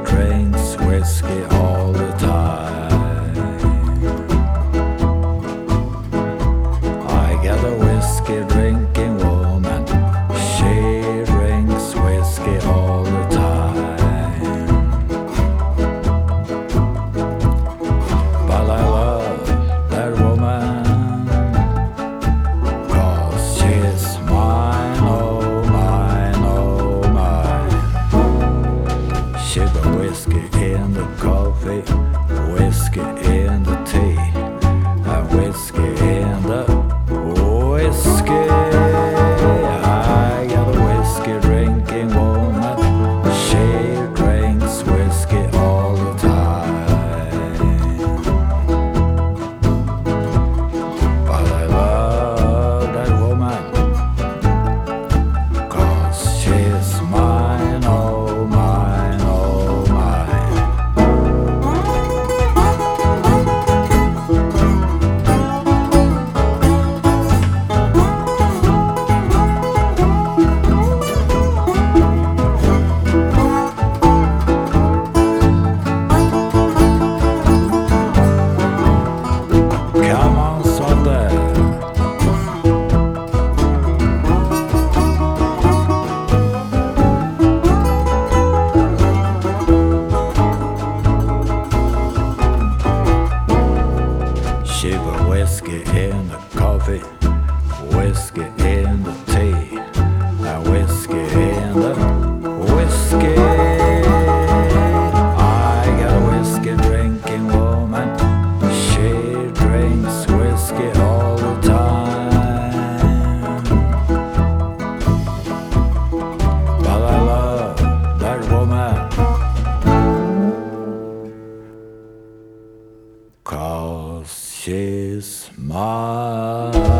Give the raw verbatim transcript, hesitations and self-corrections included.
drinks whiskey all the time. I got a whiskey drinking woman. She drinks whiskey all the time. But I love that woman, 'cause she's mine, oh mine, oh mine. She got whiskey in the coffee, whiskey in the tea, and whiskey in the whiskey. I got a whiskey drinking woman. She drinks whiskey all the time. But I love that woman, 'cause she's mine, oh mine, oh mine. Come on, Sunday. She got whiskey in the coffee, whiskey in the tea, and whiskey in the whiskey. I got a whiskey drinking woman. She drinks whiskey all the time. But I love that woman, 'cause she's mine.